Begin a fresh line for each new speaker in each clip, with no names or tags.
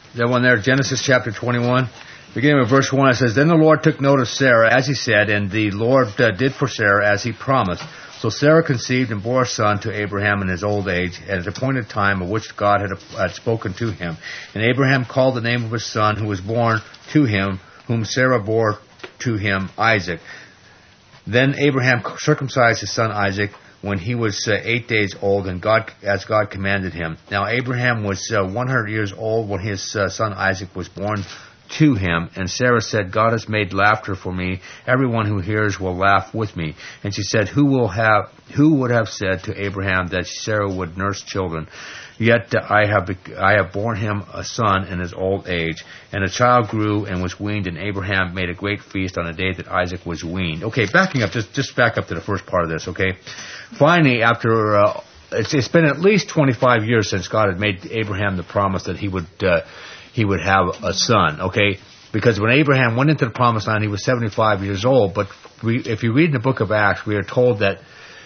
That one there, Genesis chapter 21. Beginning with verse 1, it says, Then the Lord took note of Sarah, as he said, and the Lord did for Sarah as he promised. So Sarah conceived and bore a son to Abraham in his old age, at an appointed time of which God had spoken to him. And Abraham called the name of his son, who was born to him, whom Sarah bore to him, Isaac. Then Abraham circumcised his son Isaac when he was 8 days old, and as God commanded him. Now Abraham was 100 years old when his son Isaac was born to him, and Sarah said, God has made laughter for me. Everyone who hears will laugh with me. And she said, Who would have said to Abraham that Sarah would nurse children? Yet I have borne him a son in his old age. And the child grew and was weaned, and Abraham made a great feast on the day that Isaac was weaned. Okay, backing up, just back up to the first part of this, okay? Finally, after it's been at least 25 years since God had made Abraham the promise that he would have a son, okay? Because when Abraham went into the promised land, he was 75 years old. But if you read in the book of Acts, we are told that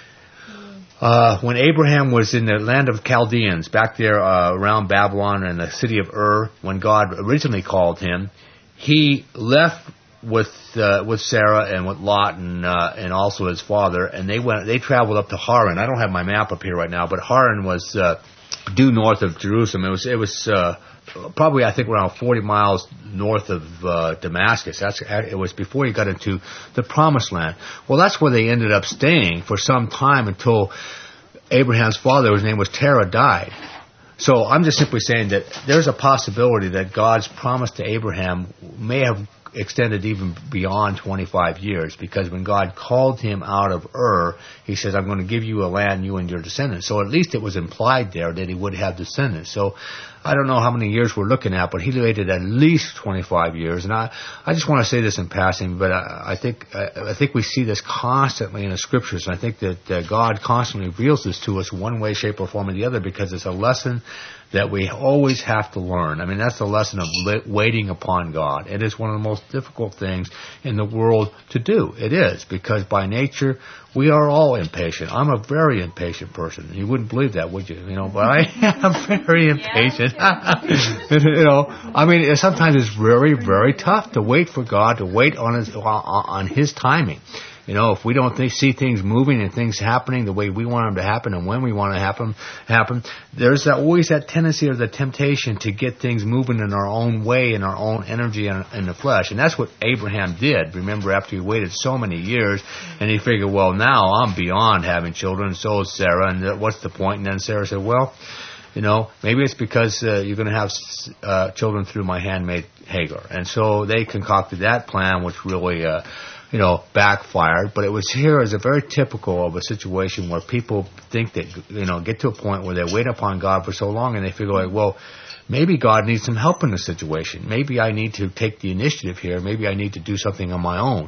when Abraham was in the land of Chaldeans, back there around Babylon and the city of Ur, when God originally called him, he left with Sarah and with Lot and also his father, and they traveled up to Haran. I don't have my map up here right now, but Haran was due north of Jerusalem. It was probably, I think, around 40 miles north of Damascus. It was before he got into the Promised Land. Well, that's where they ended up staying for some time until Abraham's father, whose name was Terah, died. So I'm just simply saying that there's a possibility that God's promise to Abraham may have extended even beyond 25 years, because when God called him out of Ur, he says, I'm going to give you a land, you and your descendants. So at least it was implied there that he would have descendants. So I don't know how many years we're looking at, but he waited at least 25 years. And I just want to say this in passing, but I think we see this constantly in the Scriptures. And I think that God constantly reveals this to us one way, shape, or form or the other, because it's a lesson that we always have to learn. I mean, that's the lesson of waiting upon God. It is one of the most difficult things in the world to do. It is, because by nature, we are all impatient. I'm a very impatient person. You wouldn't believe that, would you? But I am very impatient. I mean, sometimes it's very, very tough to wait for God, to wait on His timing. If we don't see things moving and things happening the way we want them to happen and when we want to happen, there's always that tendency or the temptation to get things moving in our own way, in our own energy in the flesh. And that's what Abraham did. Remember, after he waited so many years, and he figured, well, now I'm beyond having children, and so is Sarah, and what's the point? And then Sarah said, well, maybe it's because you're going to have children through my handmaid Hagar. And so they concocted that plan, which really backfired. But it was here as a very typical of a situation where people think that, get to a point where they wait upon God for so long and they figure like, well, maybe God needs some help in the situation. Maybe I need to take the initiative here. Maybe I need to do something on my own.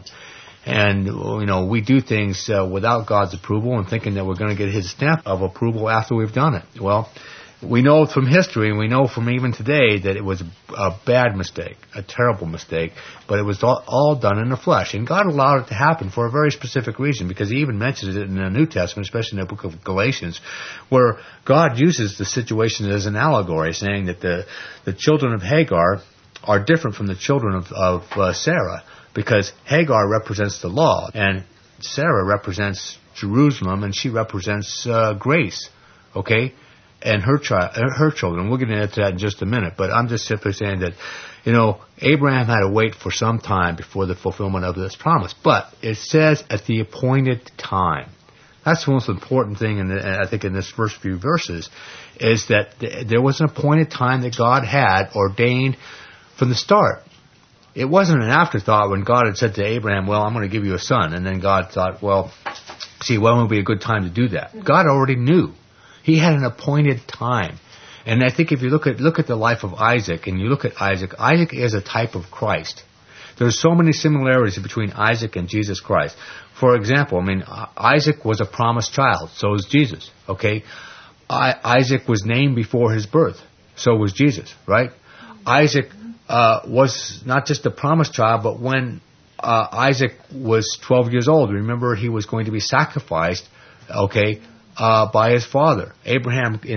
And, we do things without God's approval and thinking that we're going to get His stamp of approval after we've done it. Well, we know from history, and we know from even today, that it was a bad mistake, a terrible mistake, but it was all done in the flesh. And God allowed it to happen for a very specific reason, because He even mentions it in the New Testament, especially in the book of Galatians, where God uses the situation as an allegory, saying that the children of Hagar are different from the children of Sarah, because Hagar represents the law, and Sarah represents Jerusalem, and she represents grace, okay? And her children. We'll get into that in just a minute, but I'm just simply saying that, Abraham had to wait for some time before the fulfillment of this promise. But it says at the appointed time. That's the most important thing, I think, in this first few verses, is that there was an appointed time that God had ordained from the start. It wasn't an afterthought when God had said to Abraham, well, I'm going to give you a son. And then God thought, well, when would be a good time to do that? God already knew. He had an appointed time. And I think if you look at the life of Isaac, and you look at Isaac is a type of Christ. There's so many similarities between Isaac and Jesus Christ. For example, Isaac was a promised child. So was Jesus, okay? Isaac was named before his birth. So was Jesus, right? Isaac was not just a promised child, but when Isaac was 12 years old, remember, he was going to be sacrificed, okay, by his father. Abraham, in that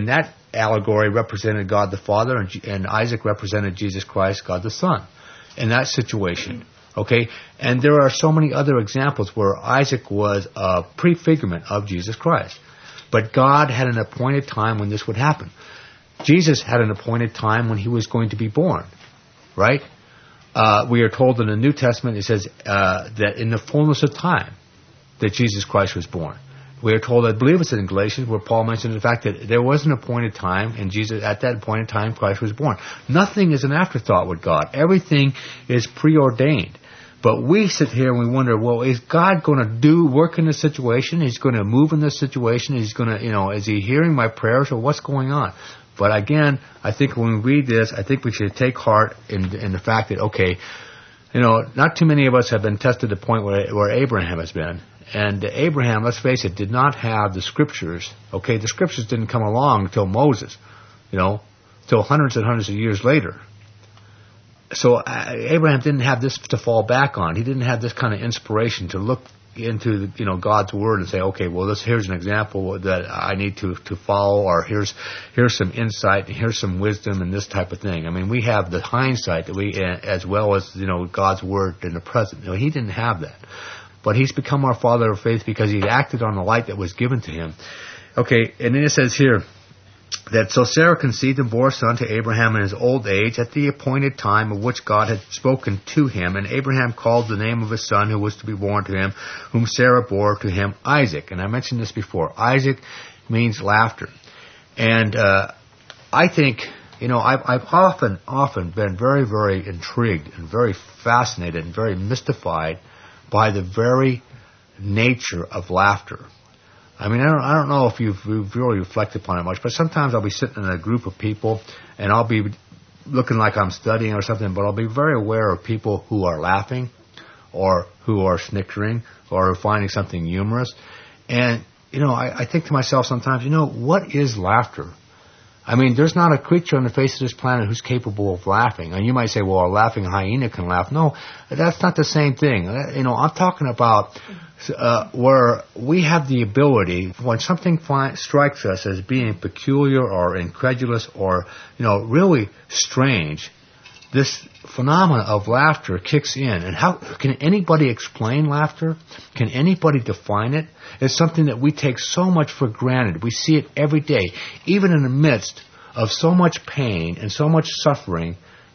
allegory represented God the Father, and Isaac represented Jesus Christ, God the Son, in that situation. Okay? And there are so many other examples where Isaac was a prefigurement of Jesus Christ. But God had an appointed time when this would happen. Jesus had an appointed time when he was going to be born. Right? We are told in the New Testament, it says that in the fullness of time that Jesus Christ was born. We are told, I believe it's in Galatians, where Paul mentions the fact that there was an appointed time, and Jesus, at that appointed time, Christ was born. Nothing is an afterthought with God. Everything is preordained. But we sit here and we wonder, well, is God going to work in this situation? He's going to move in this situation? He's going to, is he hearing my prayers, or what's going on? But again, I think when we read this, I think we should take heart in the fact that, okay, not too many of us have been tested to the point where Abraham has been. And Abraham, let's face it, did not have the Scriptures. Okay, the Scriptures didn't come along until Moses, till hundreds and hundreds of years later. So Abraham didn't have this to fall back on. He didn't have this kind of inspiration to look into God's Word and say, okay, well, here's an example that I need to follow, or here's some insight, here's some wisdom, and this type of thing. I mean, we have the hindsight that we, as well as God's Word in the present. He didn't have that. But he's become our father of faith because he acted on the light that was given to him. Okay, and then it says here that so Sarah conceived and bore a son to Abraham in his old age at the appointed time of which God had spoken to him. And Abraham called the name of his son who was to be born to him, whom Sarah bore to him, Isaac. And I mentioned this before. Isaac means laughter. And I think, I've often been very, very intrigued and very fascinated and very mystified by the very nature of laughter. I mean, I don't know if you've really reflected upon it much, but sometimes I'll be sitting in a group of people and I'll be looking like I'm studying or something, but I'll be very aware of people who are laughing or who are snickering or finding something humorous. And, I think to myself sometimes, what is laughter? I mean, there's not a creature on the face of this planet who's capable of laughing. And you might say, well, a laughing hyena can laugh. No, that's not the same thing. I'm talking about where we have the ability, when something strikes us as being peculiar or incredulous or, really strange, this phenomena of laughter kicks in. And how can anybody explain laughter? Can anybody define it? It's something that we take so much for granted. We see it every day, even in the midst of so much pain and so much suffering,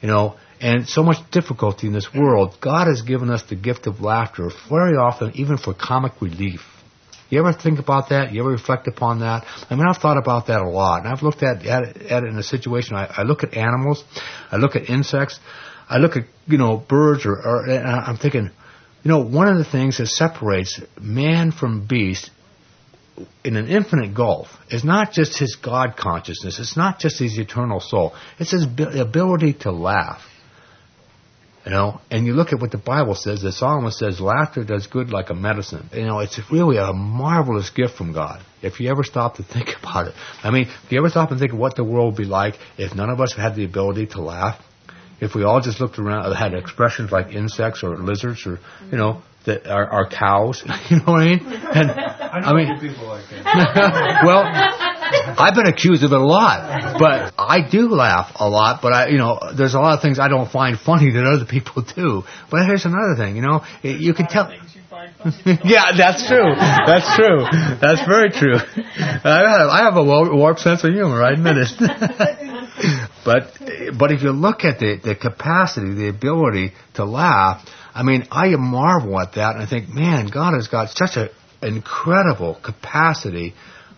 and so much difficulty in this world. God has given us the gift of laughter very often, even for comic relief. You ever think about that? You ever reflect upon that? I mean, I've thought about that a lot, and I've looked at it in a situation. I look at animals, I look at insects, I look at birds, and I'm thinking, one of the things that separates man from beast in an infinite gulf is not just his God consciousness. It's not just his eternal soul. It's his ability to laugh. And you look at what the Bible says. The psalmist says, laughter does good like a medicine. It's really a marvelous gift from God, if you ever stop to think about it. I mean, if you ever stop and think of what the world would be like if none of us had the ability to laugh, if we all just looked around, had expressions like insects or lizards or, that are cows, you know what I mean? And
I know people like that.
Well, I've been accused of it a lot, but I do laugh a lot. But there's a lot of things I don't find funny that other people do. But here's another thing, you can tell. Yeah, that's true. That's true. That's very true. I have a warped sense of humor. I admit it. But if you look at the capacity, the ability to laugh, I mean, I marvel at that, and I think, man, God has got such an incredible capacity,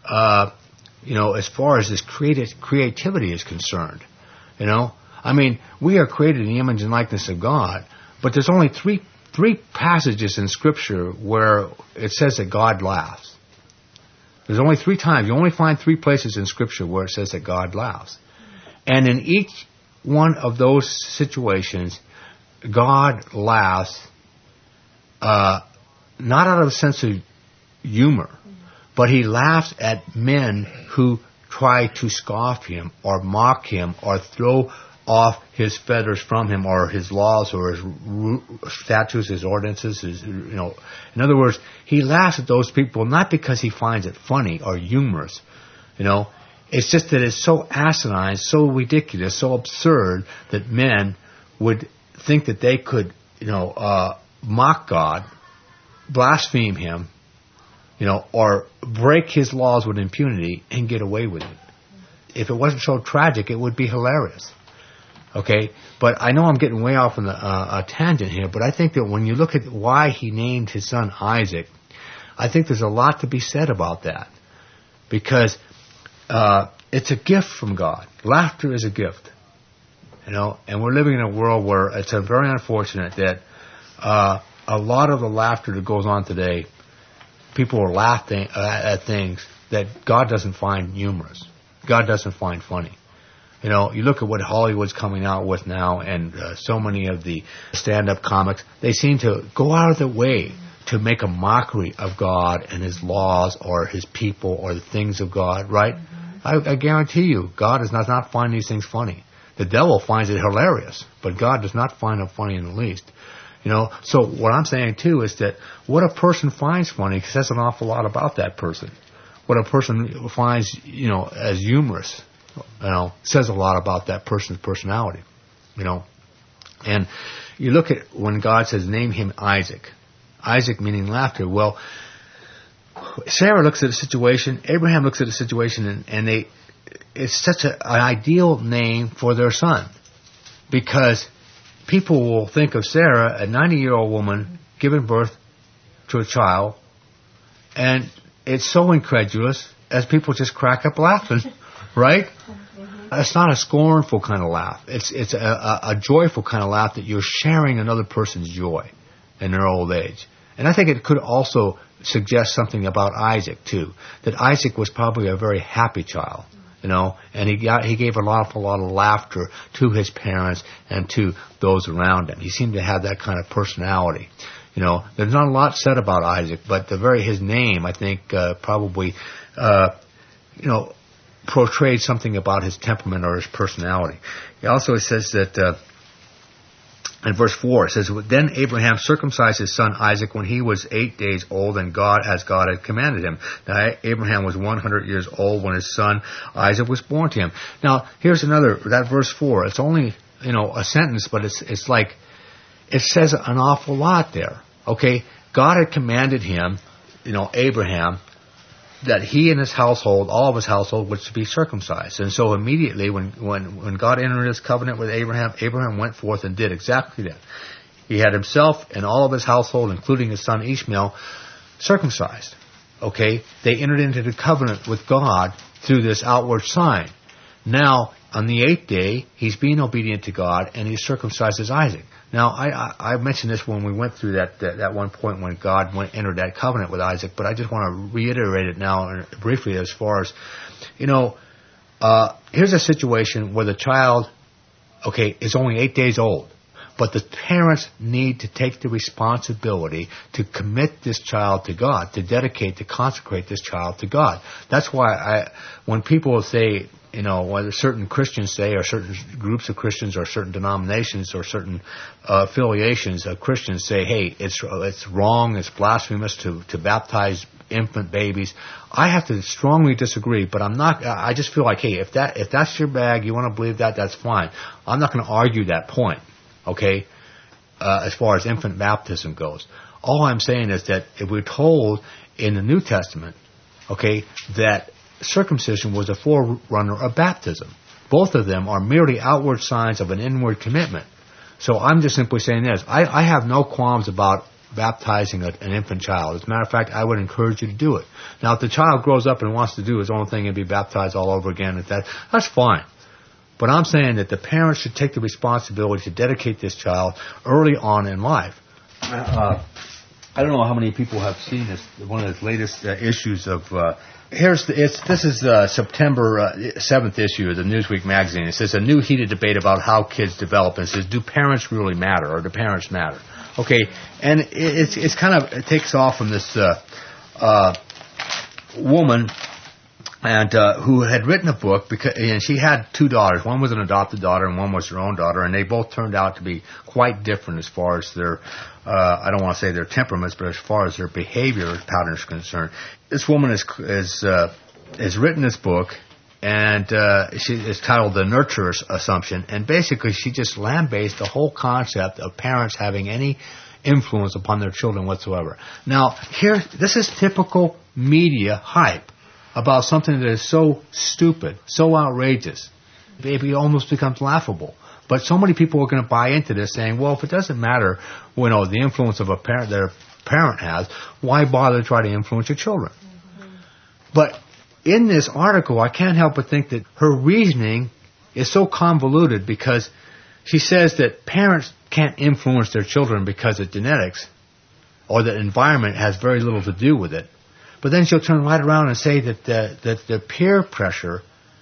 as far as this creativity is concerned. I mean, we are created in the image and likeness of God, but there's only three passages in Scripture where it says that God laughs. There's only 3 times. You only find 3 places in Scripture where it says that God laughs. And in each one of those situations, God laughs, not out of a sense of humor, but he laughs at men who try to scoff him or mock him or throw off his feathers from him or his laws or his statutes, his ordinances, In other words, he laughs at those people not because he finds it funny or humorous, It's just that it's so asinine, so ridiculous, so absurd that men would think that they could, mock God, blaspheme Him, or break His laws with impunity and get away with it. If it wasn't so tragic, it would be hilarious. Okay? But I know I'm getting way off on a tangent here, but I think that when you look at why He named His son Isaac, I think there's a lot to be said about that. Because it's a gift from God. Laughter is a gift. And we're living in a world where it's very unfortunate that a lot of the laughter that goes on today, people are laughing at things that God doesn't find humorous. God doesn't find funny. You look at what Hollywood's coming out with now, and so many of the stand-up comics, they seem to go out of their way to make a mockery of God and His laws or His people or the things of God, right? I guarantee you, God does not find these things funny. The devil finds it hilarious, but God does not find them funny in the least. So what I'm saying too is that what a person finds funny says an awful lot about that person. What a person finds, as humorous, says a lot about that person's personality, And you look at when God says, name him Isaac. Isaac meaning laughter. Well, Sarah looks at a situation, Abraham looks at a situation, and it's such an ideal name for their son. Because people will think of Sarah, a 90-year-old woman, giving birth to a child, and it's so incredulous as people just crack up laughing, right? It's not a scornful kind of laugh. It's a joyful kind of laugh that you're sharing another person's joy in their old age. And I think it could also suggest something about Isaac, too, that Isaac was probably a very happy child. And he gave a lot of laughter to his parents and to those around him. He seemed to have that kind of personality. There's not a lot said about Isaac, but his name, I think, probably, portrayed something about his temperament or his personality. He also says that, in verse 4, it says, then Abraham circumcised his son Isaac when he was 8 days old, and God had commanded him. Now, Abraham was 100 years old when his son Isaac was born to him. Now, here's that verse 4. It's only, a sentence, but it's like, it says an awful lot there. Okay? God had commanded him, Abraham, that he and his household, all of his household, was to be circumcised. And so immediately when God entered His covenant with Abraham, Abraham went forth and did exactly that. He had himself and all of his household, including his son Ishmael, circumcised. Okay? They entered into the covenant with God through this outward sign. Now, on the 8th day, he's being obedient to God, and he circumcises Isaac. Now, I mentioned this when we went through that one point when God entered that covenant with Isaac, but I just want to reiterate it now briefly as far as, here's a situation where the child, is only 8 days old, but the parents need to take the responsibility to commit this child to God, to consecrate this child to God. That's why when people say, whether certain Christians say, or certain groups of Christians, or certain denominations, or certain affiliations of Christians say, hey, it's wrong, it's blasphemous to baptize infant babies. I have to strongly disagree, but I just feel like, hey, if that's your bag, you want to believe that, that's fine. I'm not going to argue that point, okay, as far as infant baptism goes. All I'm saying is that if we're told in the New Testament, that circumcision was a forerunner of baptism. Both of them are merely outward signs of an inward commitment. So I'm just simply saying this. I have no qualms about baptizing an infant child. As a matter of fact, I would encourage you to do it. Now, if the child grows up and wants to do his own thing and be baptized all over again, that's fine. But I'm saying that the parents should take the responsibility to dedicate this child early on in life. I don't know how many people have seen this. One of the latest issues of this is September 7th issue of the Newsweek magazine. It says a new heated debate about how kids develop. And it says, do parents really matter, or do parents matter? Okay, and it takes off from this woman and who had written a book, and she had two daughters. One was an adopted daughter and one was her own daughter, and they both turned out to be quite different as far as their, I don't want to say their temperaments, but as far as their behavior pattern is concerned. This woman has written this book, and it's titled The Nurturer's Assumption. And basically, she just lambastes the whole concept of parents having any influence upon their children whatsoever. Now, this is typical media hype about something that is so stupid, so outrageous, it almost becomes laughable. But so many people are going to buy into this, saying, "Well, if it doesn't matter, the influence of a parent that a parent has, why bother to try to influence your children?" Mm-hmm. But in this article, I can't help but think that her reasoning is so convoluted, because she says that parents can't influence their children because of genetics, or that environment has very little to do with it. But then she'll turn right around and say that the peer pressure,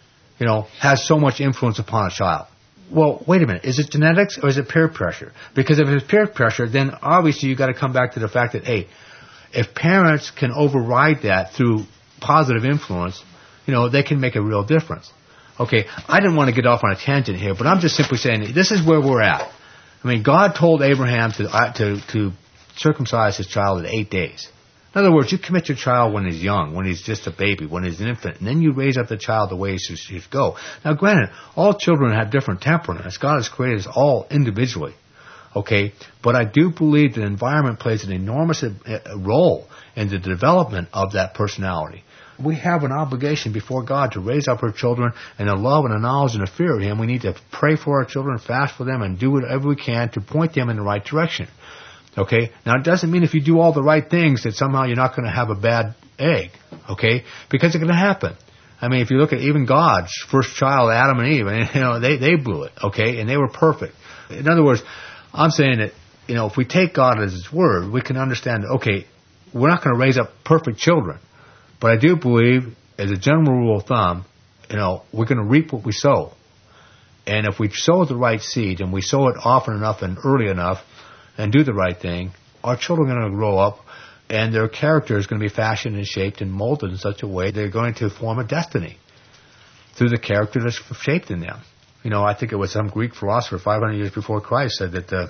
has so much influence upon a child. Well, wait a minute. Is it genetics or is it peer pressure? Because if it's peer pressure, then obviously you've got to come back to the fact that, hey, if parents can override that through positive influence, they can make a real difference. Okay, I didn't want to get off on a tangent here, but I'm just simply saying this is where we're at. I mean, God told Abraham to circumcise his child at 8 days. In other words, you commit your child when he's young, when he's just a baby, when he's an infant, and then you raise up the child the way he should go. Now, granted, all children have different temperaments. God has created us all individually, okay? But I do believe that environment plays an enormous role in the development of that personality. We have an obligation before God to raise up our children in the love and the knowledge and the fear of Him. We need to pray for our children, fast for them, and do whatever we can to point them in the right direction. Okay? Now, it doesn't mean if you do all the right things that somehow you're not going to have a bad egg. Okay? Because it's going to happen. I mean, if you look at even God's first child, Adam and Eve, they blew it. Okay? And they were perfect. In other words, I'm saying that, if we take God as His Word, we can understand that, okay, we're not going to raise up perfect children. But I do believe, as a general rule of thumb, we're going to reap what we sow. And if we sow the right seed, and we sow it often enough and early enough, and do the right thing, our children are going to grow up, and their character is going to be fashioned and shaped and molded in such a way they're going to form a destiny through the character that's shaped in them. I think it was some Greek philosopher 500 years before Christ said that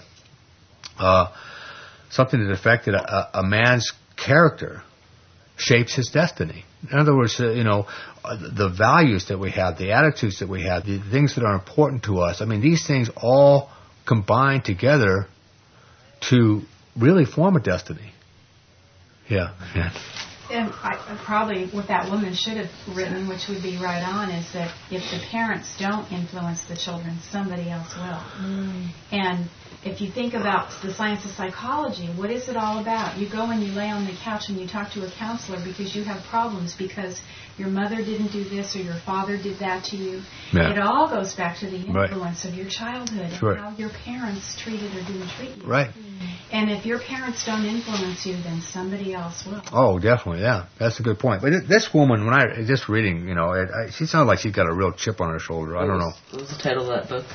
something to the effect that a man's character shapes his destiny. In other words, the values that we have, the attitudes that we have, the things that are important to us, I mean, these things all combine together to really form a destiny. Yeah.
And probably what that woman should have written, which would be right on, is that if the parents don't influence the children, somebody else will. Mm. And if you think about the science of psychology, what is it all about? You go and you lay on the couch and you talk to a counselor because you have problems because your mother didn't do this or your father did that to you. Yeah. It all goes back to the influence of your childhood and how your parents treated or didn't treat you.
Right.
And if your parents don't influence you, then somebody else will.
Oh, definitely, yeah. That's a good point. But this woman, when I just reading, she sounds like she's got a real chip on her shoulder. I don't know.
What was the title of that book?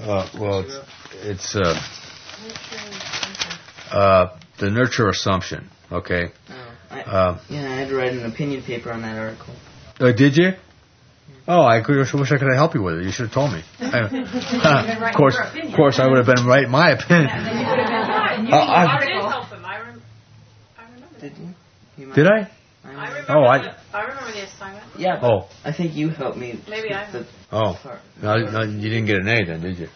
It's The Nurture Assumption, okay?
I had to write an opinion paper on that article.
Did you? Oh, I wish I could have helped you with it. You should have told me. Of course, I would have been writing my opinion.
I did help him. I remember.
Did you?
Did I?
I remember the assignment.
Yeah.
Oh.
I think you helped me.
Maybe I.
No, you didn't get an A then, did you?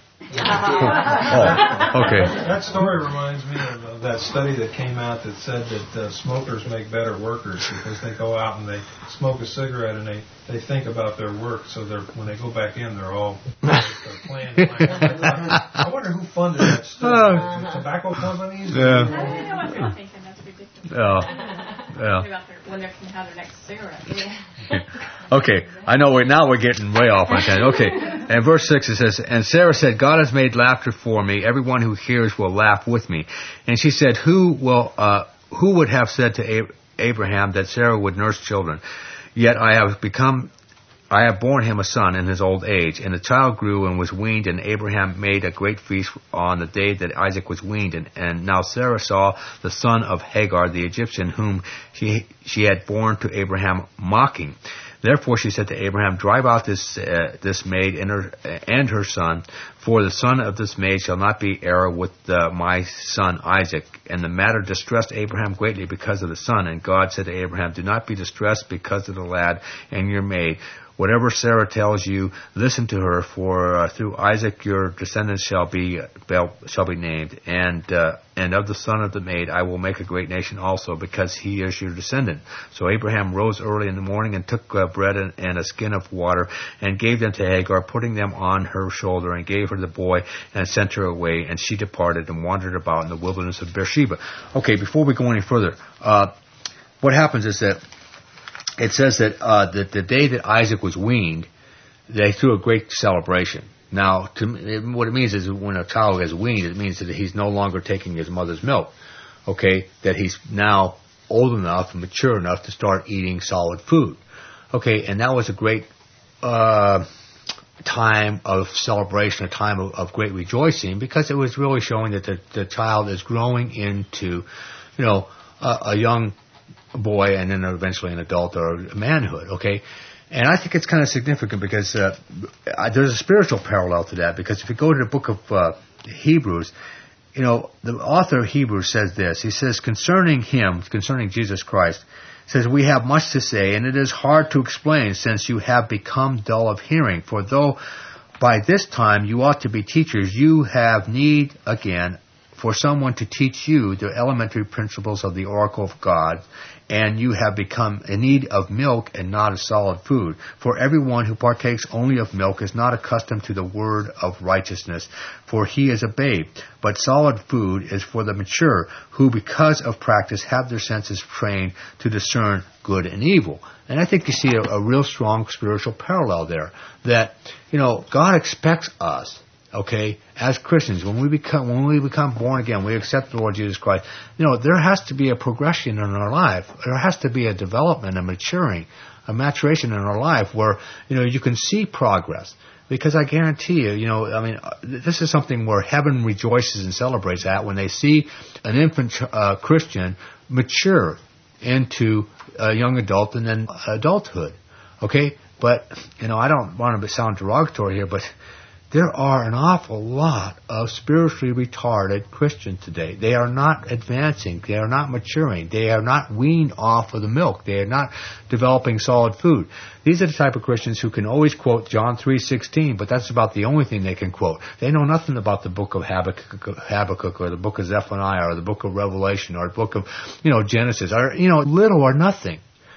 Oh, okay. That story reminds me of that study that came out that said that smokers make better workers because they go out and they smoke a cigarette and they think about their work, so when they go back in, they're all plan. I wonder who funded that study. The tobacco companies?
Yeah. I don't know what they're thinking. That's ridiculous.
Yeah.
When they can have their next cigarette.
Okay, I know now we're getting way off on that. Okay, and verse 6 it says, "And Sarah said, God has made laughter for me. Everyone who hears will laugh with me. And she said, who would have said to Abraham that Sarah would nurse children? Yet I have borne him a son in his old age. And the child grew and was weaned, and Abraham made a great feast on the day that Isaac was weaned. And now Sarah saw the son of Hagar, the Egyptian, whom she had borne to Abraham, mocking. Therefore she said to Abraham, drive out this maid and her son, for the son of this maid shall not be heir with my son Isaac. And the matter distressed Abraham greatly because of the son. And God said to Abraham, do not be distressed because of the lad and your maid, Whatever Sarah tells you, listen to her, for through Isaac your descendants shall be named, and of the son of the maid I will make a great nation also, because he is your descendant. So Abraham rose early in the morning and took bread and a skin of water and gave them to Hagar, putting them on her shoulder, and gave her the boy and sent her away, and she departed and wandered about in the wilderness of Beersheba. Okay, before we go any further, what happens is that it says that the day that Isaac was weaned, they threw a great celebration. Now, what it means is when a child is weaned, it means that he's no longer taking his mother's milk. Okay, that he's now old enough and mature enough to start eating solid food. Okay, and that was a great time of celebration, a time of great rejoicing, because it was really showing that the child is growing into, a young boy and then eventually an adult or manhood, okay? And I think it's kind of significant because there's a spiritual parallel to that, because if you go to the book of Hebrews, the author of Hebrews says this. He says, concerning Jesus Christ, says, we have much to say, and it is hard to explain, since you have become dull of hearing. For though by this time you ought to be teachers, you have need again for someone to teach you the elementary principles of the oracle of God, and you have become in need of milk and not of solid food. For everyone who partakes only of milk is not accustomed to the word of righteousness, for he is a babe. But solid food is for the mature, who because of practice have their senses trained to discern good and evil. And I think you see a real strong spiritual parallel there, that, God expects us, okay, as Christians, when we become born again, we accept the Lord Jesus Christ, there has to be a progression in our life. There has to be a development, a maturing, a maturation in our life where, you can see progress. Because I guarantee you, this is something where heaven rejoices and celebrates at when they see an infant Christian mature into a young adult and then adulthood. Okay? But, I don't want to sound derogatory here, but there are an awful lot of spiritually retarded Christians today. They are not advancing. They are not maturing. They are not weaned off of the milk. They are not developing solid food. These are the type of Christians who can always quote John 3:16, but that's about the only thing they can quote. They know nothing about the book of Habakkuk or the book of Zephaniah or the book of Revelation or the book of, Genesis, or, little or nothing,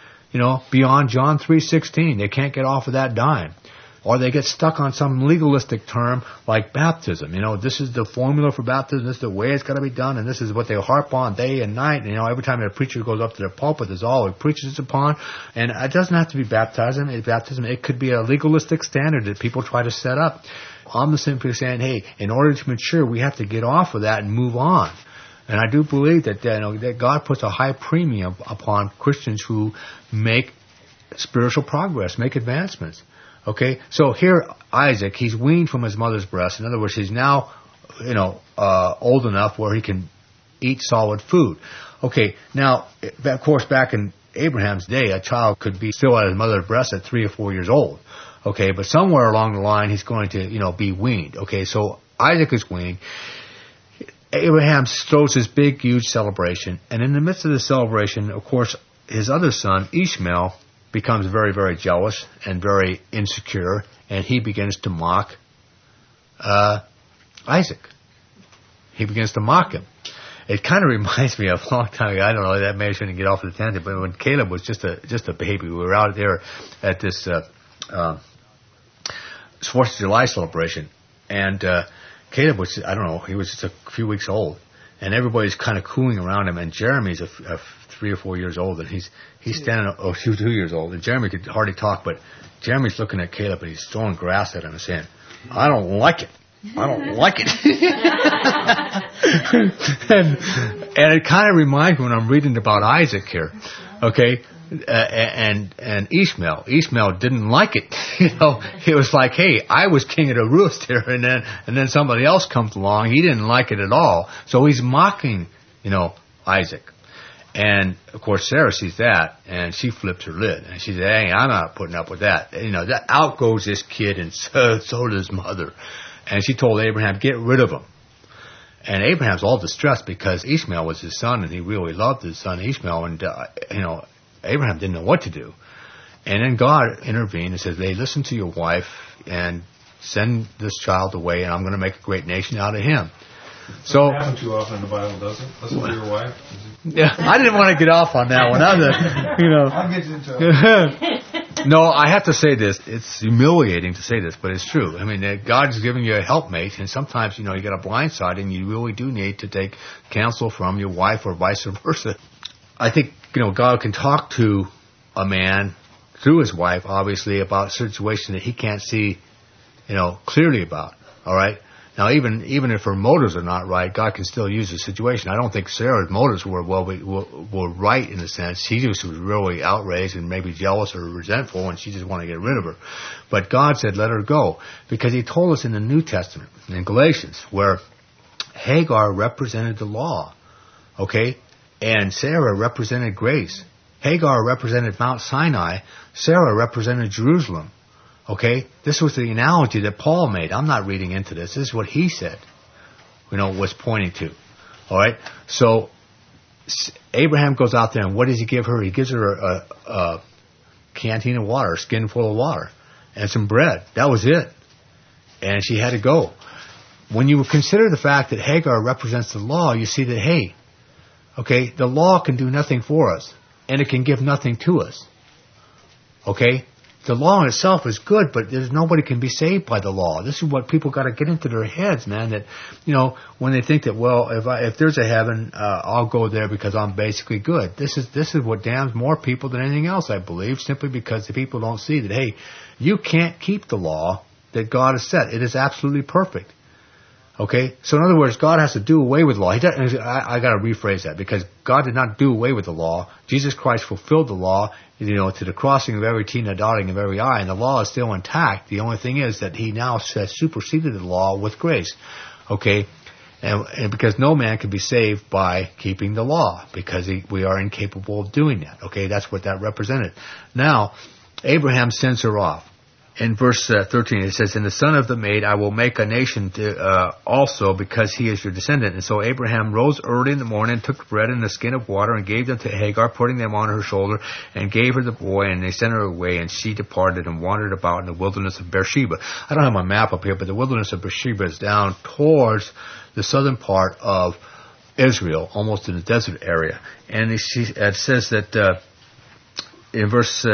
beyond John 3:16. They can't get off of that dime. Or they get stuck on some legalistic term like baptism. This is the formula for baptism. This is the way it's got to be done. And this is what they harp on day and night. And, every time a preacher goes up to their pulpit, there's all he preaches upon. And it doesn't have to be baptism. It could be a legalistic standard that people try to set up. I'm simply saying, hey, in order to mature, we have to get off of that and move on. And I do believe that, that God puts a high premium upon Christians who make spiritual progress, make advancements. Okay, so here Isaac, he's weaned from his mother's breast. In other words, he's now, old enough where he can eat solid food. Okay, now, of course, back in Abraham's day, a child could be still at his mother's breast at 3 or 4 years old. Okay, but somewhere along the line, he's going to, be weaned. Okay, so Isaac is weaned. Abraham throws his big, huge celebration. And in the midst of the celebration, of course, his other son, Ishmael, becomes very, very jealous and very insecure, and he begins to mock Isaac. He begins to mock him. It kind of reminds me of a long time ago. I don't know, that maybe I shouldn't get off the tangent, but when Caleb was just a baby, we were out there at this 4th of July celebration, and Caleb was, he was just a few weeks old, and everybody's kind of cooling around him, and Jeremy's a 3 or 4 years old, and he's standing, 2 years old, and Jeremy could hardly talk, but Jeremy's looking at Caleb, and he's throwing grass at him and saying, I don't like it. I don't like it. and it kind of reminds me when I'm reading about Isaac here, okay, and Ishmael. Ishmael didn't like it. It was like, hey, I was king of the roost here, and then somebody else comes along. He didn't like it at all, so he's mocking, Isaac. And, of course, Sarah sees that, and she flips her lid. And she says, hey, I'm not putting up with that. That out goes this kid, and so does mother. And she told Abraham, get rid of him. And Abraham's all distressed because Ishmael was his son, and he really loved his son Ishmael. And, Abraham didn't know what to do. And then God intervened and said, hey, listen to your wife and send this child away, and I'm going to make a great nation out of him. So
it happens too often in the Bible, doesn't it? Listen to your wife.
Yeah, I didn't want to get off on that one.
I'll get you into it.
No, I have to say this. It's humiliating to say this, but it's true. I mean, God's giving you a helpmate, and sometimes, you get a blind side, and you really do need to take counsel from your wife or vice versa. I think, God can talk to a man through his wife, obviously, about a situation that he can't see, clearly about. All right? Now, even if her motives are not right, God can still use the situation. I don't think Sarah's motives were right in a sense. She just was really outraged and maybe jealous or resentful, and she just wanted to get rid of her. But God said, let her go, because He told us in the New Testament, in Galatians, where Hagar represented the law, okay, and Sarah represented grace. Hagar represented Mount Sinai. Sarah represented Jerusalem. Okay, this was the analogy that Paul made. I'm not reading into this. This is what he said, was pointing to. All right, so Abraham goes out there, and what does he give her? He gives her a canteen of water, a skin full of water, and some bread. That was it. And she had to go. When you consider the fact that Hagar represents the law, you see that, hey, okay, the law can do nothing for us, and it can give nothing to us. Okay? The law in itself is good, but nobody can be saved by the law. This is what people got to get into their heads, man. That when they think that, well, if there's a heaven, I'll go there because I'm basically good. This is what damns more people than anything else, I believe, simply because the people don't see that, hey, you can't keep the law that God has set. It is absolutely perfect. Okay, so in other words, God has to do away with the law. I got to rephrase that, because God did not do away with the law. Jesus Christ fulfilled the law, to the crossing of every T and the dotting of every I, and the law is still intact. The only thing is that He now has superseded the law with grace. Okay, and because no man can be saved by keeping the law, because we are incapable of doing that. Okay, that's what that represented. Now, Abraham sends her off. In verse 13, it says, "And the son of the maid I will make a nation also, because he is your descendant." And so Abraham rose early in the morning, took bread and a skin of water, and gave them to Hagar, putting them on her shoulder, and gave her the boy, and they sent her away, and she departed and wandered about in the wilderness of Beersheba. I don't have my map up here, but the wilderness of Beersheba is down towards the southern part of Israel, almost in the desert area. And it says that in verse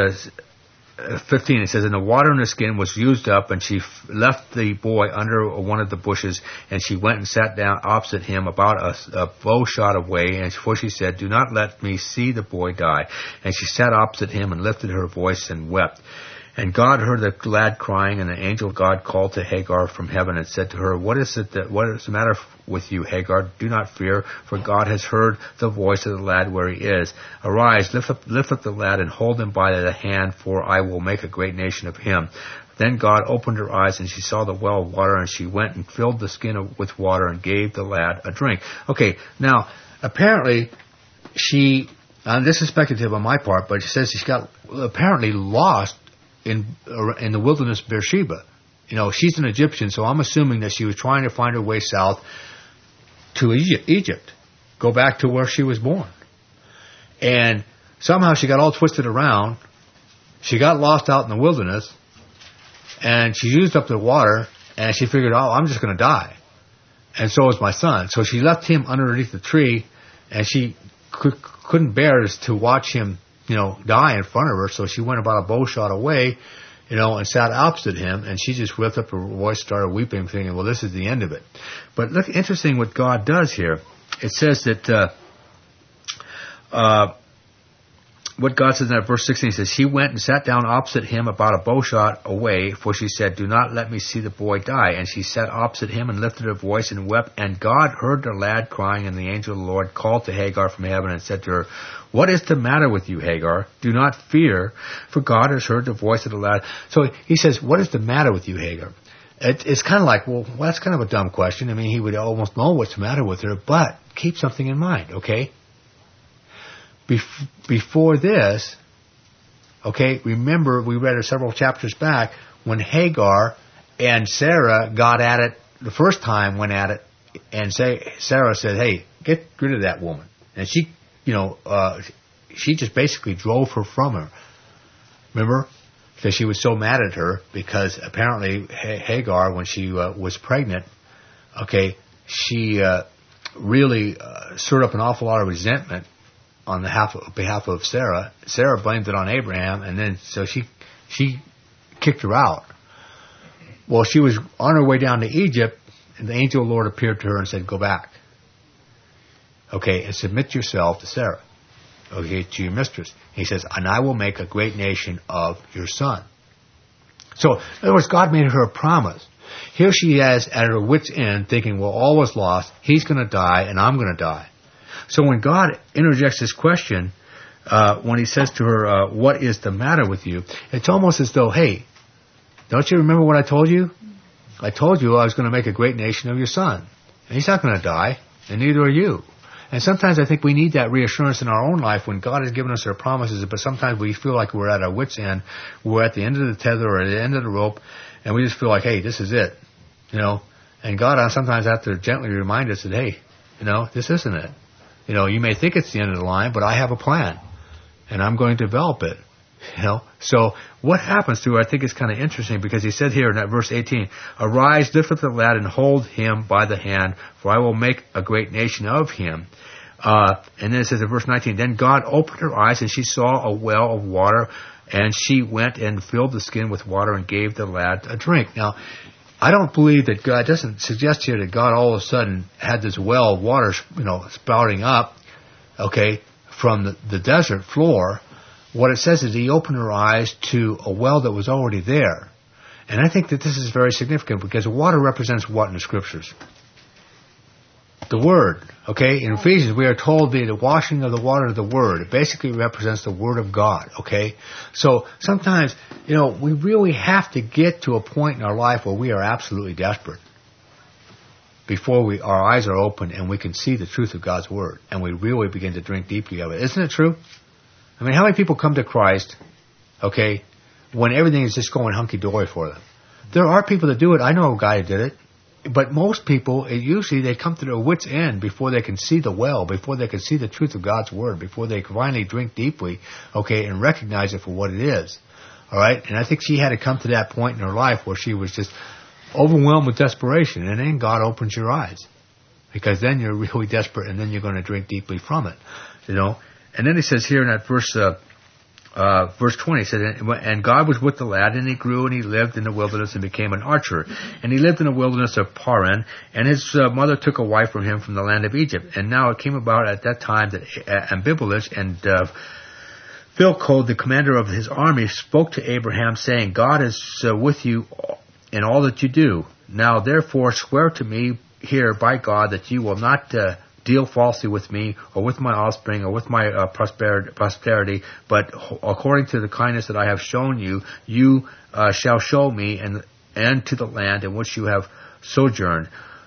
15, it says, "And the water in her skin was used up, and she left the boy under one of the bushes, and she went and sat down opposite him about a bow shot away, and for she said, 'Do not let me see the boy die.' And she sat opposite him and lifted her voice and wept. And God heard the lad crying, and the angel of God called to Hagar from heaven and said to her, what is the matter with you, Hagar? Do not fear, for God has heard the voice of the lad where he is. Arise, lift up the lad and hold him by the hand, for I will make a great nation of him." Then God opened her eyes, and she saw the well of water, and she went and filled the skin with water and gave the lad a drink. Okay, now, apparently, this is speculative on my part, but it says she got apparently lost in the wilderness of Beersheba. She's an Egyptian, so I'm assuming that she was trying to find her way south to Egypt, go back to where she was born. And somehow she got all twisted around. She got lost out in the wilderness, and she used up the water, and she figured, I'm just going to die. And so is my son. So she left him underneath the tree, and she couldn't bear to watch him die in front of her, so she went about a bow shot away, and sat opposite him, and she just lifted up her voice, started weeping, thinking, well, this is the end of it. But look, interesting what God does here. It says that, what God says in that verse 16, he says, "She went and sat down opposite him about a bow shot away, for she said, 'Do not let me see the boy die.' And she sat opposite him and lifted her voice and wept. And God heard the lad crying, and the angel of the Lord called to Hagar from heaven and said to her, 'What is the matter with you, Hagar? Do not fear, for God has heard the voice of the lad.'" So he says, what is the matter with you, Hagar? It's kind of like, well, that's kind of a dumb question. I mean, he would almost know what's the matter with her, but keep something in mind, okay? Before this, okay, remember we read it several chapters back when Hagar and Sarah got at it the first time, went at it, and Sarah said, "Hey, get rid of that woman." And she just basically drove her from her. Remember? Because she was so mad at her because apparently Hagar, when she was pregnant, okay, she really stirred up an awful lot of resentment on behalf of Sarah. Sarah blamed it on Abraham, and then so she kicked her out. Well, she was on her way down to Egypt, and the angel of the Lord appeared to her and said, "Go back, okay, and submit yourself to Sarah, okay, to your mistress." He says, "And I will make a great nation of your son." So, in other words, God made her a promise. Here she is at her wit's end, thinking, well, all was lost. He's going to die, and I'm going to die. So when God interjects this question, when he says to her, what is the matter with you? It's almost as though, hey, don't you remember what I told you? I told you I was going to make a great nation of your son. And he's not going to die, and neither are you. And sometimes I think we need that reassurance in our own life when God has given us our promises, but sometimes we feel like we're at our wit's end, we're at the end of the tether or at the end of the rope, and we just feel like, hey, this is it. And God sometimes has to gently remind us that, hey, this isn't it. You may think it's the end of the line, but I have a plan, and I'm going to develop it. So what happens to her, I think is kind of interesting, because he said here in that verse 18, "Arise, lift up the lad, and hold him by the hand, for I will make a great nation of him." And then it says in verse 19, "Then God opened her eyes, and she saw a well of water, and she went and filled the skin with water and gave the lad a drink." Now, I don't believe that God doesn't suggest here that God all of a sudden had this well of water, spouting up, okay, from the desert floor. What it says is he opened her eyes to a well that was already there. And I think that this is very significant, because water represents what in the Scriptures? The Word. Okay? In Ephesians, we are told the washing of the water of the Word. It basically represents the Word of God. Okay? So sometimes, we really have to get to a point in our life where we are absolutely desperate before our eyes are opened and we can see the truth of God's Word, and we really begin to drink deeply of it. Isn't it true? I mean, how many people come to Christ, okay, when everything is just going hunky-dory for them? There are people that do it. I know a guy who did it. But most people, usually they come to their wit's end before they can see the well, before they can see the truth of God's Word, before they finally drink deeply, okay, and recognize it for what it is. All right? And I think she had to come to that point in her life where she was just overwhelmed with desperation. And then God opens your eyes, because then you're really desperate, and then you're going to drink deeply from it. And then he says here in that verse 20, he said, "And God was with the lad, and he grew, and he lived in the wilderness and became an archer. And he lived in the wilderness of Paran, and his mother took a wife from him from the land of Egypt. And now it came about at that time that Ambibalus and Philco, the commander of his army, spoke to Abraham, saying, God is with you in all that you do. Now therefore swear to me here by God that you will not deal falsely with me, or with my offspring, or with my posterity, but according to the kindness that I have shown you, you shall show me, and to the land in which you have sojourned."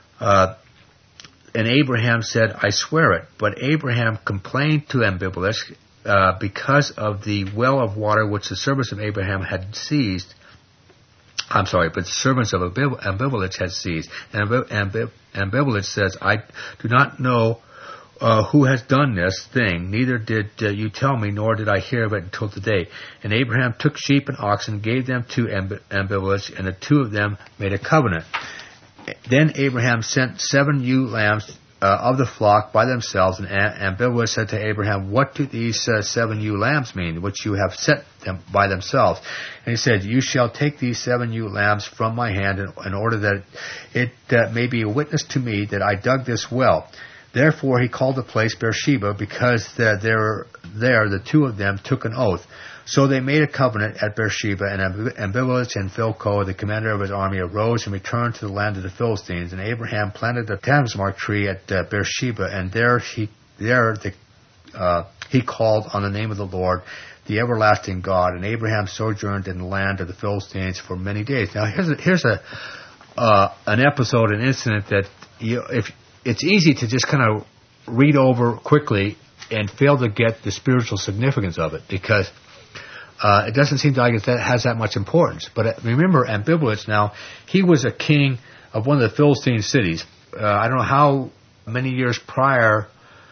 And Abraham said, "I swear it." But Abraham complained to Ambibalus because of the well of water which the servants of Abraham had seized. But the servants of Ambibalus had seized. And Ambibalus says, "I do not know who has done this thing, neither did you tell me, nor did I hear of it until today." And Abraham took sheep and oxen, gave them to Ambibalus, and the two of them made a covenant. Then Abraham sent 7 ewe lambs of the flock by themselves, and Ambibalus said to Abraham, "What do these 7 ewe lambs mean, which you have set them by themselves?" And he said, "You shall take these 7 ewe lambs from my hand, in order that it may be a witness to me that I dug this well." Therefore he called the place Beersheba, because there the two of them took an oath. So they made a covenant at Beersheba, and Ambibalus and Philco, the commander of his army, arose and returned to the land of the Philistines. And Abraham planted a tamarisk tree at Beersheba, and there he called on the name of the Lord, the everlasting God. And Abraham sojourned in the land of the Philistines for many days. Now here's an episode, an incident that if it's easy to just kind of read over quickly and fail to get the spiritual significance of it, because it doesn't seem like that has that much importance. But remember, Ambibalus now, he was a king of one of the Philistine cities. I don't know how many years prior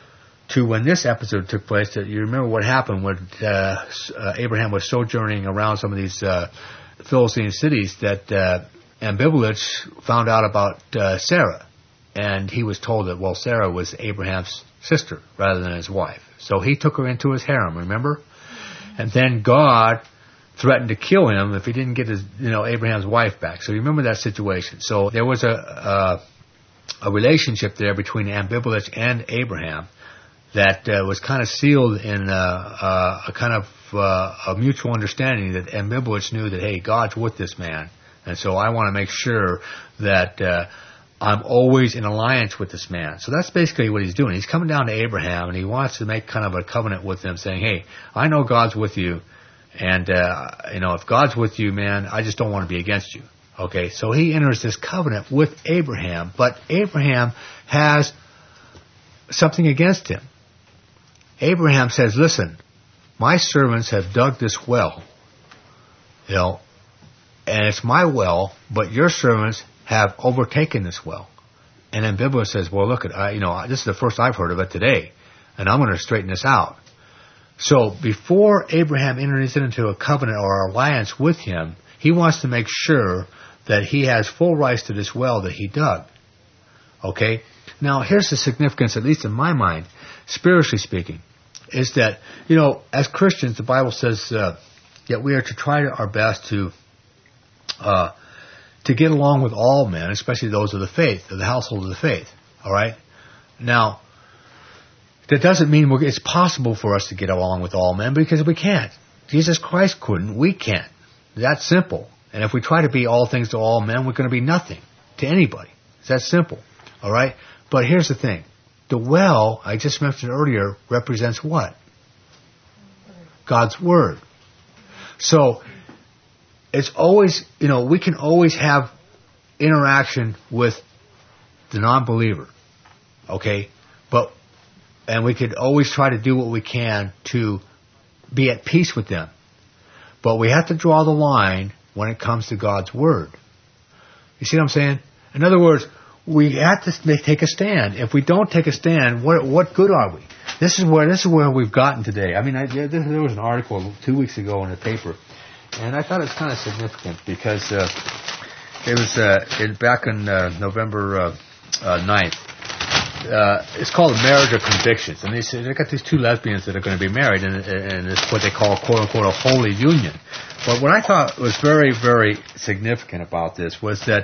to when this episode took place, that you remember what happened when Abraham was sojourning around some of these Philistine cities, that Ambibalech found out about Sarah, and he was told that, well, Sarah was Abraham's sister rather than his wife. So he took her into his harem, remember? And then God threatened to kill him if he didn't get his, Abraham's wife back. So you remember that situation. So there was a relationship there between Ambibalech and Abraham that was kind of sealed in a kind of a mutual understanding, that Ambibalech knew that, hey, God's with this man, and so I want to make sure that I'm always in alliance with this man. So that's basically what he's doing. He's coming down to Abraham, and he wants to make kind of a covenant with him, saying, hey, I know God's with you, and if God's with you, man, I just don't want to be against you. Okay, so he enters this covenant with Abraham, but Abraham has something against him. Abraham says, listen, my servants have dug this well, and it's my well, but your servants have overtaken this well. And then Ambibalech says, well, look, this is the first I've heard of it today, and I'm going to straighten this out. So before Abraham enters into a covenant or alliance with him, he wants to make sure that he has full rights to this well that he dug. Okay? Now, here's the significance, at least in my mind, spiritually speaking, is that, as Christians, the Bible says that we are to try our best to get along with all men, especially those of the faith, of the household of the faith. All right? Now, that doesn't mean it's possible for us to get along with all men, because we can't. Jesus Christ couldn't. We can't. That's simple. And if we try to be all things to all men, we're going to be nothing to anybody. It's that simple. All right? But here's the thing. The well, I just mentioned earlier, represents what? God's Word. So, it's always, we can always have interaction with the non-believer. Okay? And we could always try to do what we can to be at peace with them. But we have to draw the line when it comes to God's Word. You see what I'm saying? In other words, we have to take a stand. If we don't take a stand, what good are we? This is where we've gotten today. I mean, there was an article 2 weeks ago in the paper, and I thought it's kind of significant because it was back in November 9th. It's called Marriage of Convictions, and they got these two lesbians that are going to be married, and it's what they call, quote unquote, a holy union. But what I thought was very, very significant about this was that,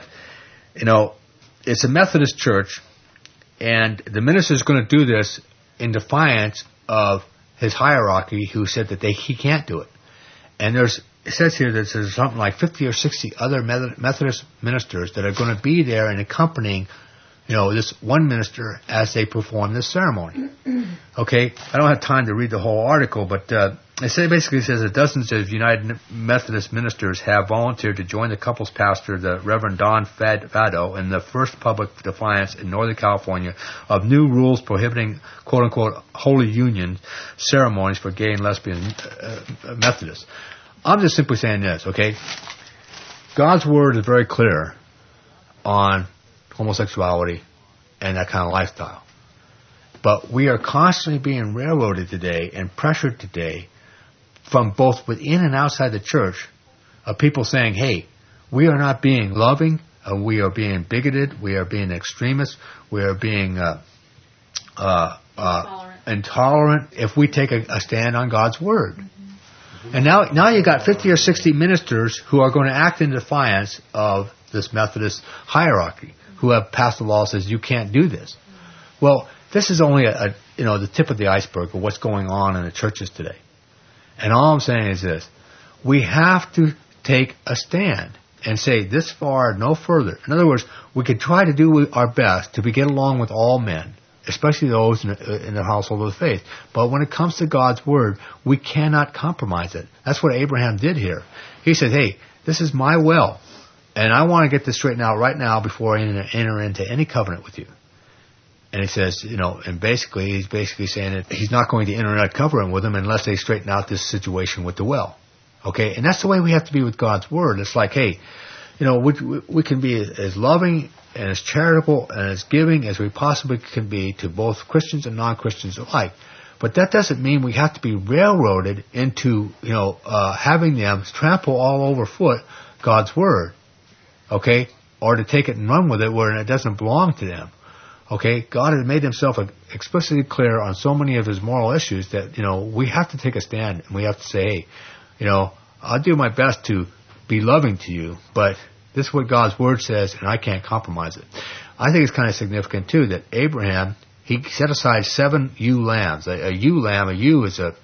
it's a Methodist church, and the minister is going to do this in defiance of his hierarchy, who said that he can't do it. And it says here that there's something like 50 or 60 other Methodist ministers that are going to be there and accompanying this one minister as they perform this ceremony. Okay? I don't have time to read the whole article, but it basically says that dozens of United Methodist ministers have volunteered to join the couple's pastor, the Reverend Don Fado, in the first public defiance in Northern California of new rules prohibiting, quote-unquote, holy union ceremonies for gay and lesbian Methodists. I'm just simply saying this, okay? God's Word is very clear on homosexuality and that kind of lifestyle. But we are constantly being railroaded today and pressured today from both within and outside the church of people saying, hey, we are not being loving, we are being bigoted, we are being extremists, we are being intolerant if we take a stand on God's Word. Mm-hmm. And now you got 50 or 60 ministers who are going to act in defiance of this Methodist hierarchy, who have passed a law that says you can't do this. Well, this is only the tip of the iceberg of what's going on in the churches today. And all I'm saying is this: we have to take a stand and say this far, no further. In other words, we could try to do our best to get along with all men, especially those in the household of the faith. But when it comes to God's Word, we cannot compromise it. That's what Abraham did here. He said, hey, this is my well, and I want to get this straightened out right now before I enter into any covenant with you. And he says, and he's basically saying that he's not going to enter that covenant with them unless they straighten out this situation with the well. Okay? And that's the way we have to be with God's Word. It's like, hey, we can be as loving and as charitable and as giving as we possibly can be to both Christians and non-Christians alike. But that doesn't mean we have to be railroaded into, having them trample all over foot God's Word, okay, or to take it and run with it where it doesn't belong to them, okay. God has made Himself explicitly clear on so many of His moral issues that, we have to take a stand and we have to say, hey, I'll do my best to be loving to you, but this is what God's Word says, and I can't compromise it. I think it's kind of significant, too, that Abraham, he set aside 7 ewe lambs. A ewe lamb, a ewe is a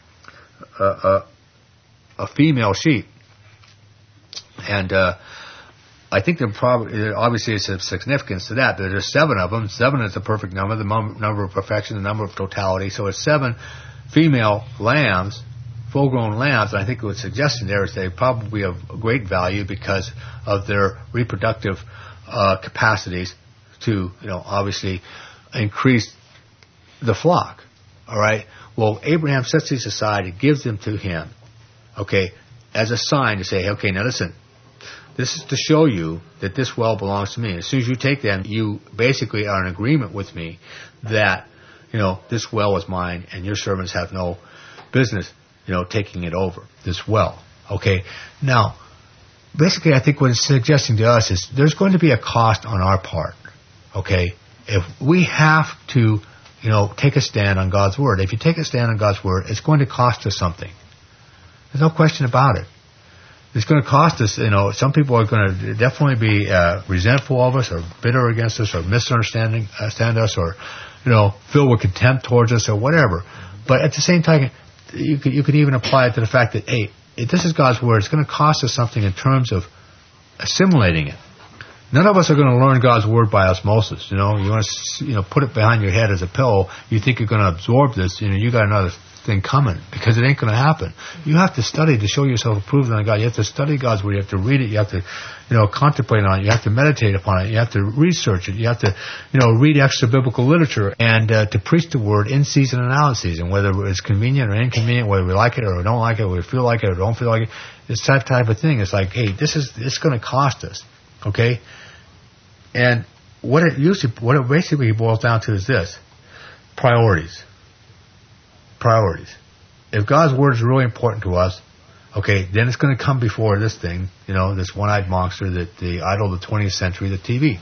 female sheep. And I think obviously it's a significance to that. There's 7 of them. 7 is the perfect number, the number of perfection, the number of totality. So it's 7 female lambs, full-grown lambs. And I think what's suggested there is they probably have great value because of their reproductive capacities to, obviously increase the flock. All right. Well, Abraham sets these aside and gives them to him, okay, as a sign to say, okay, now listen, this is to show you that this well belongs to me. As soon as you take them, you basically are in agreement with me that, this well is mine and your servants have no business, taking it over, this well. Okay. Now, basically, I think what it's suggesting to us is there's going to be a cost on our part. Okay. If we have to, take a stand on God's Word. If you take a stand on God's Word, it's going to cost us something. There's no question about it. It's going to cost us, some people are going to definitely be resentful of us or bitter against us or misunderstand us or, filled with contempt towards us or whatever. But at the same time, you could even apply it to the fact that, hey, if this is God's Word, it's going to cost us something in terms of assimilating it. None of us are going to learn God's Word by osmosis. You want to, put it behind your head as a pillow. You think you're going to absorb this. You got another thing coming because it ain't going to happen. You have to study to show yourself approved unto God. You have to study God's Word. You have to read it. You have to, contemplate on it. You have to meditate upon it. You have to research it. You have to, read extra biblical literature and to preach the Word in season and out of season, whether it's convenient or inconvenient, whether we like it or we don't like it, whether we feel like it or don't feel like it. It's that type of thing. It's like, hey, it's going to cost us. Okay. And what it basically boils down to is this: priorities. If God's Word is really important to us, okay, then it's going to come before this thing, this one-eyed monster, the idol of the 20th century, the TV.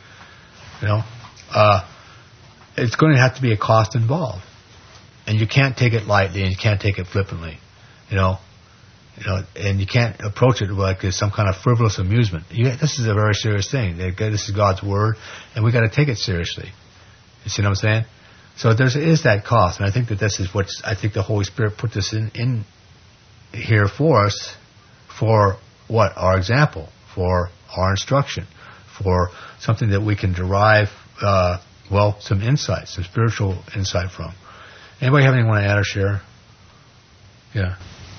It's going to have to be a cost involved, and you can't take it lightly, and you can't take it flippantly, and you can't approach it like it's some kind of frivolous amusement. This is a very serious thing. This is God's Word, and we got to take it seriously. You see what I'm saying? So there is that cost, and I think that this is what I think the Holy Spirit put this in here for us, for what? Our example, for our instruction, for something that we can derive, some insight, some spiritual insight from. Anybody have anything want to add or share? Yeah.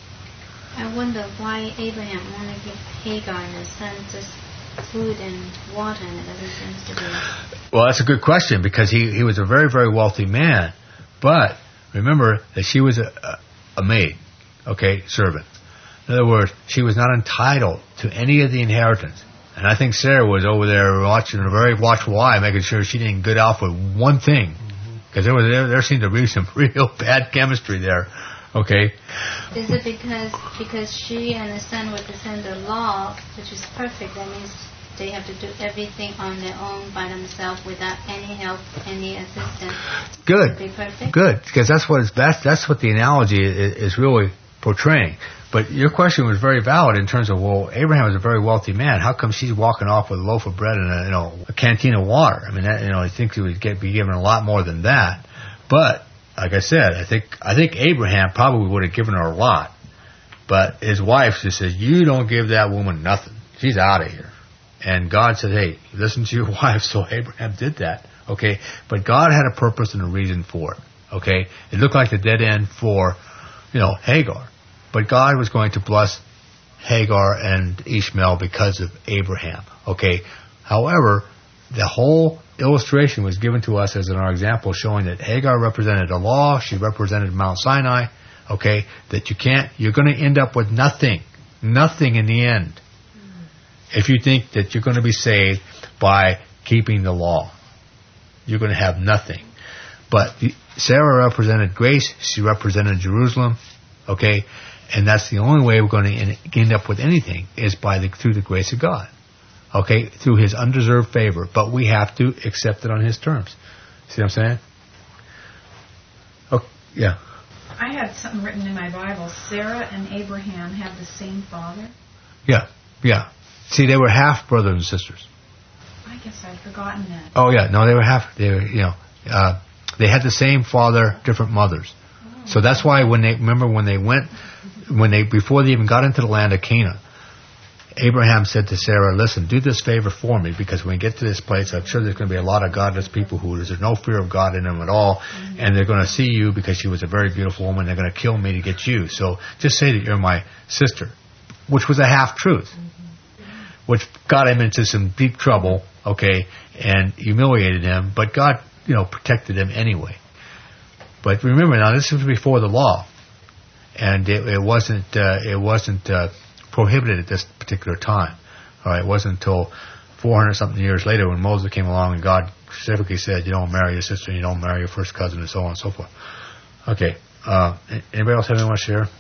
I wonder why Abraham wanted to give Hagar and her son just food and water and it doesn't seem to be.
Well, that's a good question because he was a very, very wealthy man. But remember that she was a maid, okay, servant. In other words, she was not entitled to any of the inheritance. And I think Sarah was over there watching a very watchful eye, making sure she didn't get off with one thing. Because there seemed to be some real bad chemistry there. Okay.
Is it because she and the son represent the law, which is perfect? That means they have to do everything on their own by themselves without any help, any assistance.
Good.
Be perfect.
Good, because that's what is best. That's what the analogy is really portraying. But your question was very valid in terms of, well, Abraham was a very wealthy man. How come she's walking off with a loaf of bread and a canteen of water? I mean, I think he would be given a lot more than that. But like I said, I think Abraham probably would have given her a lot. But his wife just says, you don't give that woman nothing. She's out of here. And God said, hey, listen to your wife. So Abraham did that. Okay. But God had a purpose and a reason for it. Okay. It looked like the dead end for, Hagar. But God was going to bless Hagar and Ishmael because of Abraham. Okay. However, the whole illustration was given to us as our example, showing that Hagar represented the law, she represented Mount Sinai, okay, that you're going to end up with nothing in the end. if you think that you're going to be saved by keeping the law. You're going to have nothing. But Sarah represented grace. She represented Jerusalem. Okay? And that's the only way we're going to end up with anything is through the grace of God. Okay? Through His undeserved favor. But we have to accept it on His terms. See what I'm saying? Okay, yeah.
I had something written in my Bible. Sarah and Abraham had the same father.
Yeah. See, they were half brothers and sisters.
I guess I'd forgotten that.
Oh yeah, no, they were half. They were, they had the same father, different mothers. Oh. So that's why before they even got into the land of Canaan, Abraham said to Sarah, "Listen, do this favor for me, because when we get to this place, I'm sure there's going to be a lot of godless people who there's no fear of God in them at all, and they're going to see you because she was a very beautiful woman. They're going to kill me to get you. So just say that you're my sister," which was a half truth, which got him into some deep trouble. Okay, and humiliated him, but God, protected him anyway. But remember now, this was before the law, and it wasn't prohibited at this particular time. All right, it wasn't until 400-something years later when Moses came along and God specifically said, "You don't marry your sister, you don't marry your first cousin," and so on and so forth. Okay, anybody else have anything to share?